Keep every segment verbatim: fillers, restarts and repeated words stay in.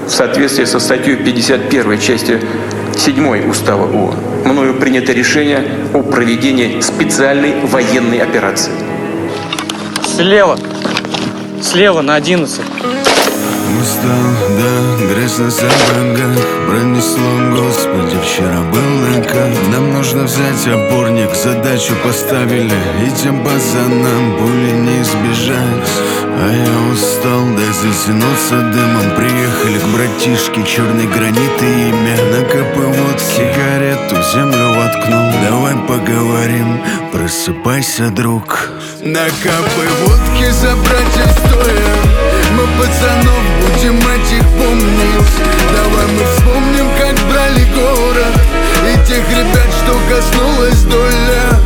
В соответствии со статьей пятьдесят первой части седьмой Устава ООН мною принято решение о проведении специальной военной операции. Слева. Слева на одиннадцать. Устал, да, грязь на сапогах. Пронесло, Господи, вчера был накат. Нам нужно взять опорник, задачу поставили. И тем пацанам пули не избежать. А я устал, дай затянуться дымом. Приехали к братишке, черный гранит и имя. Накопы водки, сигарету в землю воткнул. Давай поговорим, просыпайся, друг. Накопы водки за братьев стоя. Мы пацанов будем этих помнить. Давай мы вспомним, как брали город. И тех ребят, что коснулась доля.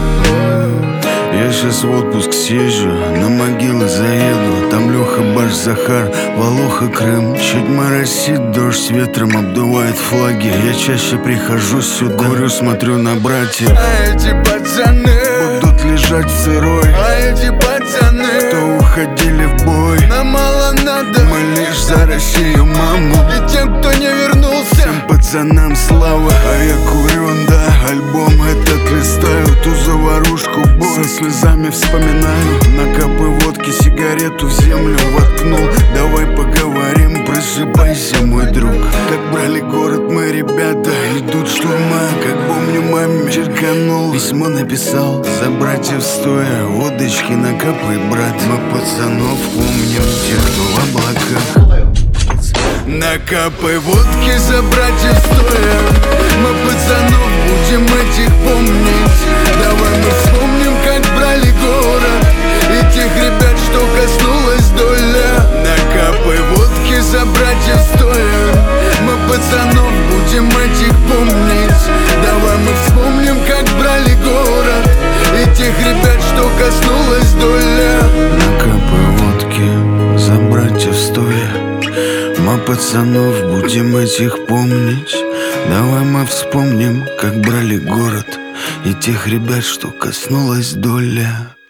Я сейчас в отпуск съезжу, на могилы заеду. Там Леха, Баш, Захар, Волоха, Крым. Чуть моросит, дождь с ветром обдувает флаги. Я чаще прихожу сюда, курю, смотрю на братьев. А эти пацаны будут лежать в сырой. А эти пацаны, кто уходили в бой. Нам мало надо, мы лишь за Россию, маму. И тем, кто не вернулся, всем пацанам слава. А я курю, да, альбом этот листаю. Ту заварушку, бой, со слезами вспоминаю. Накопы водки, сигарету в землю воткнул. Давай поговорим, просыпайся, мой друг. Как брали город мы, ребята, идут штурма. Как помню, маме черканул, письмо написал. За братьев стоя, водочки накапай, брат. Мы пацанов помним, тех, кто в облаках. Накапай водки за братьев стоя. Мы пацанов будем этих помнить. Давай мы вспомним, как брали город. И тех ребят, что коснулась доля. Накапай водки за братьев стоя. Мы пацанов будем этих помнить. Давай мы вспомним, как брали город. И тех ребят, что коснулась доля. Накапай водки за братьев стоя. Мы пацанов будем этих помнить. Давай мы вспомним, как брали город. И тех ребят, что коснулась доля.